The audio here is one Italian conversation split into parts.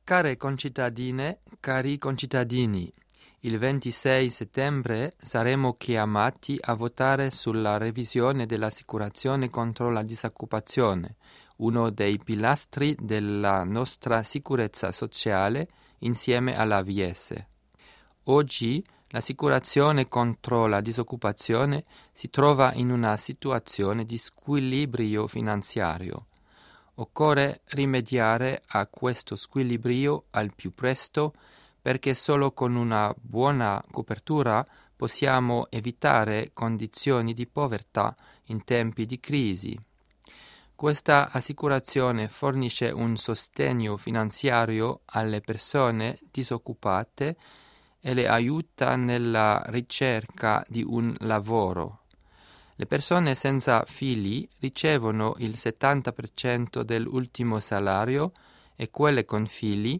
Care concittadine, cari concittadini, il 26 settembre saremo chiamati a votare sulla revisione dell'assicurazione contro la disoccupazione, uno dei pilastri della nostra sicurezza sociale insieme all'AVS. Oggi l'assicurazione contro la disoccupazione si trova in una situazione di squilibrio finanziario. Occorre rimediare a questo squilibrio al più presto perché solo con una buona copertura possiamo evitare condizioni di povertà in tempi di crisi. Questa assicurazione fornisce un sostegno finanziario alle persone disoccupate e le aiuta nella ricerca di un lavoro. Le persone senza figli ricevono il 70% dell'ultimo salario e quelle con figli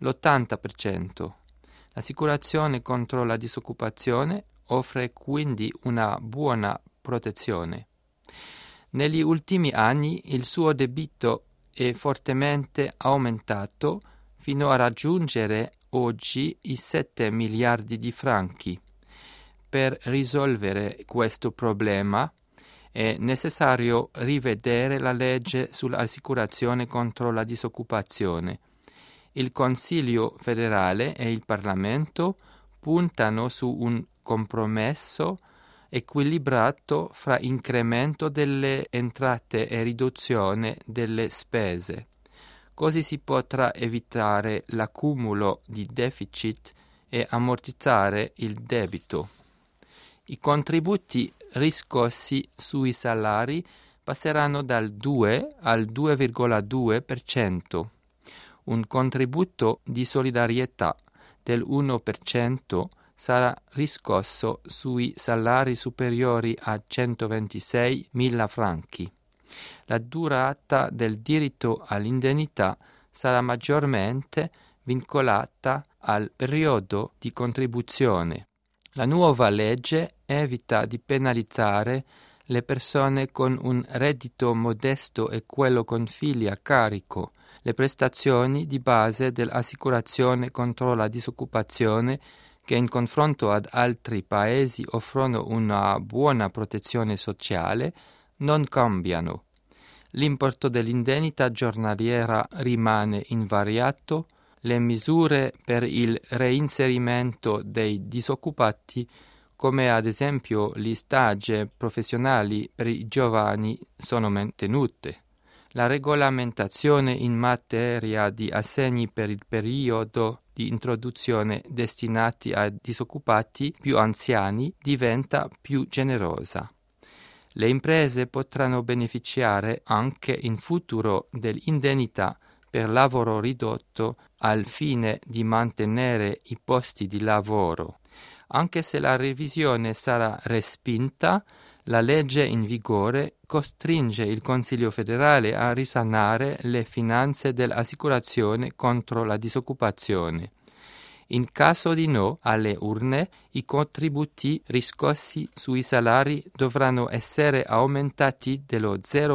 l'80%. L'assicurazione contro la disoccupazione offre quindi una buona protezione. Negli ultimi anni il suo debito è fortemente aumentato fino a raggiungere oggi i 7 miliardi di franchi. Per risolvere questo problema è necessario rivedere la legge sull'assicurazione contro la disoccupazione. Il Consiglio federale e il Parlamento puntano su un compromesso equilibrato fra incremento delle entrate e riduzione delle spese. Così si potrà evitare l'accumulo di deficit e ammortizzare il debito. I contributi riscossi sui salari passeranno dal 2 al 2,2%. Un contributo di solidarietà del 1% sarà riscosso sui salari superiori a 126.000 franchi. La durata del diritto all'indennità sarà maggiormente vincolata al periodo di contribuzione. La nuova legge evita di penalizzare le persone con un reddito modesto e quello con figli a carico. Le prestazioni di base dell'assicurazione contro la disoccupazione, che in confronto ad altri paesi offrono una buona protezione sociale, non cambiano. L'importo dell'indennità giornaliera rimane invariato. Le misure per il reinserimento dei disoccupati, come ad esempio gli stage professionali per i giovani, sono mantenute. La regolamentazione in materia di assegni per il periodo di introduzione destinati ai disoccupati più anziani diventa più generosa. Le imprese potranno beneficiare anche in futuro dell'indennità per lavoro ridotto al fine di mantenere i posti di lavoro. Anche se la revisione sarà respinta, la legge in vigore costringe il Consiglio federale a risanare le finanze dell'assicurazione contro la disoccupazione. In caso di no alle urne, i contributi riscossi sui salari dovranno essere aumentati dello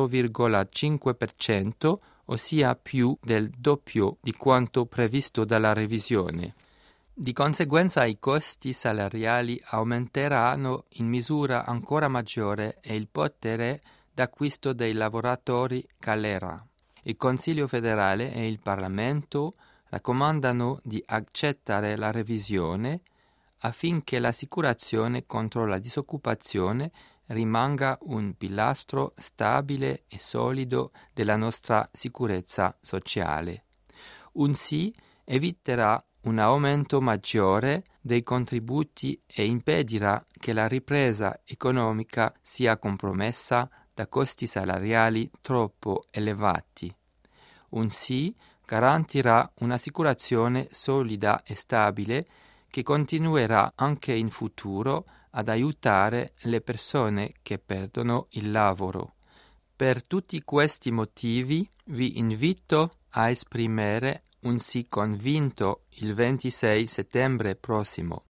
0,5%, ossia più del doppio di quanto previsto dalla revisione. Di conseguenza i costi salariali aumenteranno in misura ancora maggiore e il potere d'acquisto dei lavoratori calerà. Il Consiglio federale e il Parlamento raccomandano di accettare la revisione affinché l'assicurazione contro la disoccupazione rimanga un pilastro stabile e solido della nostra sicurezza sociale. Un sì eviterà un aumento maggiore dei contributi e impedirà che la ripresa economica sia compromessa da costi salariali troppo elevati. Un sì garantirà un'assicurazione solida e stabile che continuerà anche in futuro ad aiutare le persone che perdono il lavoro. Per tutti questi motivi vi invito a esprimere un sì convinto il 26 settembre prossimo.